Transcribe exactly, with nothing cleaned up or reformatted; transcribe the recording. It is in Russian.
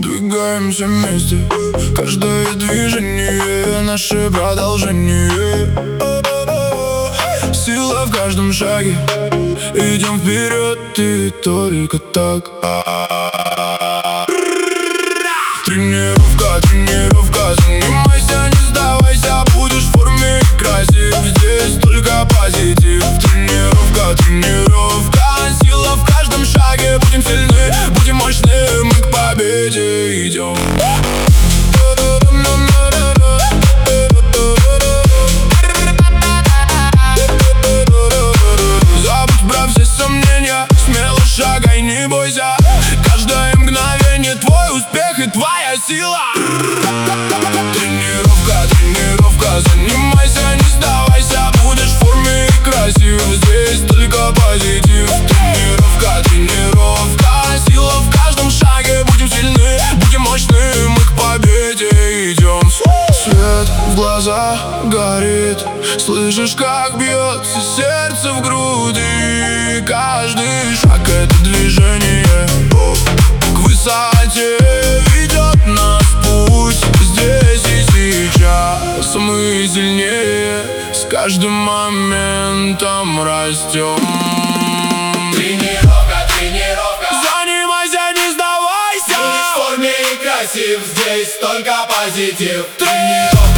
Двигаемся вместе, каждое движение наше продолжение. Сила в каждом шаге, идем вперед, и только так. Тренировка, тренировка, занимайся, не сдавайся, будешь в форме и красив. Здесь только позитив. Тренировка, тренировка, сила в каждом шаге. Будем сильны, будем мощны, мы к победе идем. Забудь про все сомнения, смело шагай, не бойся. Каждое мгновение твой успех и твоя сила. Тренировка, тренировка, занимайся, не сдавайся, будешь в форме и красив. Здесь только позитив. Тренировка, тренировка, сила в каждом шаге. Будем сильны, будем мощны, мы к победе идем. Свет в глазах горит, слышишь, как бьется сердце в груди. Каждый шаг — это движение к высоте, ведет нас путь здесь и сейчас. Мы сильнее, с каждым моментом растем. Тренировка, тренировка, Занимайся, не сдавайся, будешь в форме и красив. Здесь только позитив. Тренировка.